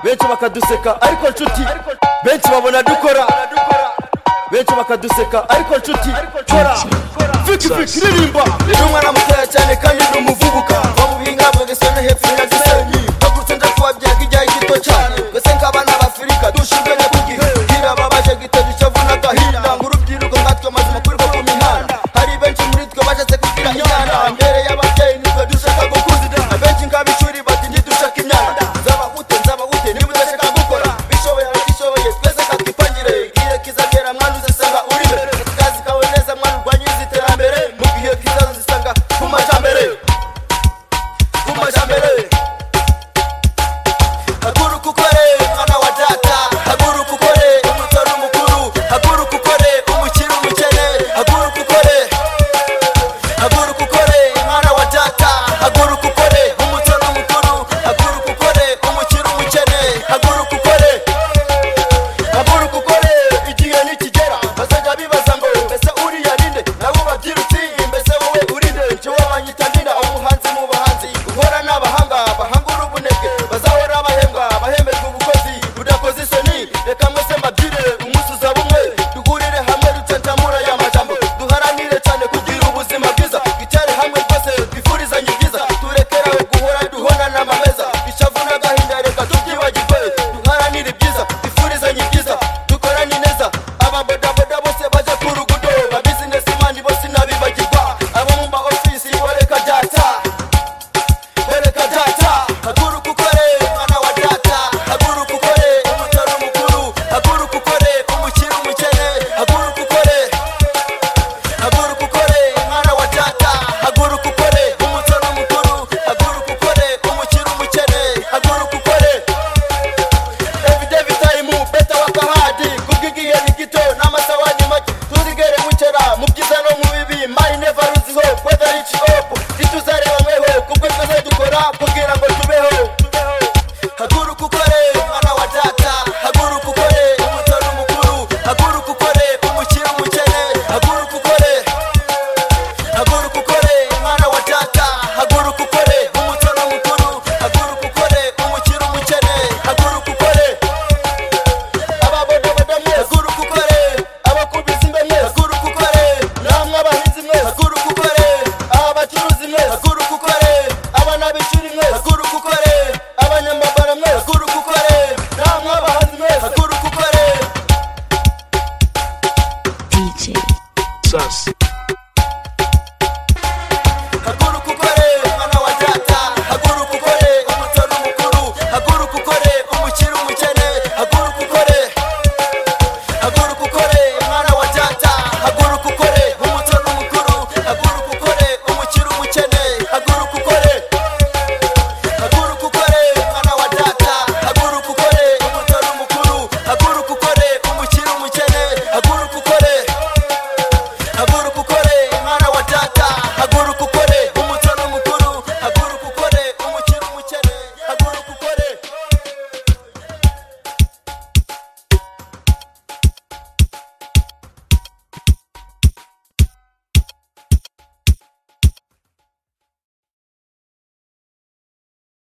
benshi bakaduseka ariko nshuti, benshi babona dukora, benshi bakaduseka ariko nshuti kora fiki ririmba. Ndi umwana mutoya cyane kandi ndi umuvubuka, va mu bihinga bw'Gesone hepfo ya Gisenyi, bagurutse nza kubabyaga ijyaye gito cyane, twese nk'abana b'Afurika dushinganye ku gihe, kirababaje gitera ishavu n'agahinda, ng'urubyiruko ngatwe amazima kuri ko ku mihanda, hari benshi muri twe bashatse kugira inyana, mbere y'ababyeyi nitwe dushaka gukuza, abenshi nk'ab'ishuri bati ntidushaka imyanda, nzaba gute niba udashaka gukora, bishoboye abatishoboye twese katwipangire, igihe kizagera mwana uzisanga uri imbere, akazi kawe neza mwana urwanyiriza iterambere, mu gihe kizaza uzisanga ku majambere. Haguruka ukore mwana wa data, haguruka ukore umuto n'umukuru, haguruka ukore umukire umukene, haguruka ukore mwana wa data, haguruka ukore umuto n'umukuru, haguruka ukore umukire umukene, haguruka ukore igihe nikigera bazajya bibaza ngo mbese uriya ninde, nabo babyira uti mbese wowe urinde, njyewe banyita ndinda umuhanzi mu bahanzi, uhora n'abahanga bahangura ubunebwe, bazahora bahembejwe ubukozi budakoze isoni, reka mwese mbabyire umunsi uzaba umwe, duhurire hamwe dutentamura aya majambo, duharanire cyane kugira ubuzima bwiza, twicare hamwe rwose twifurizanye ibyiza, turekeraho guhora duhonana amameza, ishavu n'agahinda reka tubyibagirwe, duharanire ibyiza twifurizanye ibyiza, dukorane neza, ababodaboda bose baje ku rugudo, ba businessman bose nabibagirwa, abo mu ma ofisi bareka data. Haguruka ukore mwana wa data, haguruka ukore umuto n'umukuru, haguruka ukore umukire umukene, haguruka ukore mwana wa data, haguruka ukore umuto n'umukuru, haguruka ukore umukire umukene, haguruka ukore every time beta wakahadi, kubw'igihe ni gito n'amasaha ni make, tuzigere mukera mu byiza no mu bibi, mari never lose hope, whether it's hope ntituzareba mweho, kubwo twese dukora kugira ngo tubeho. Haguruka ukore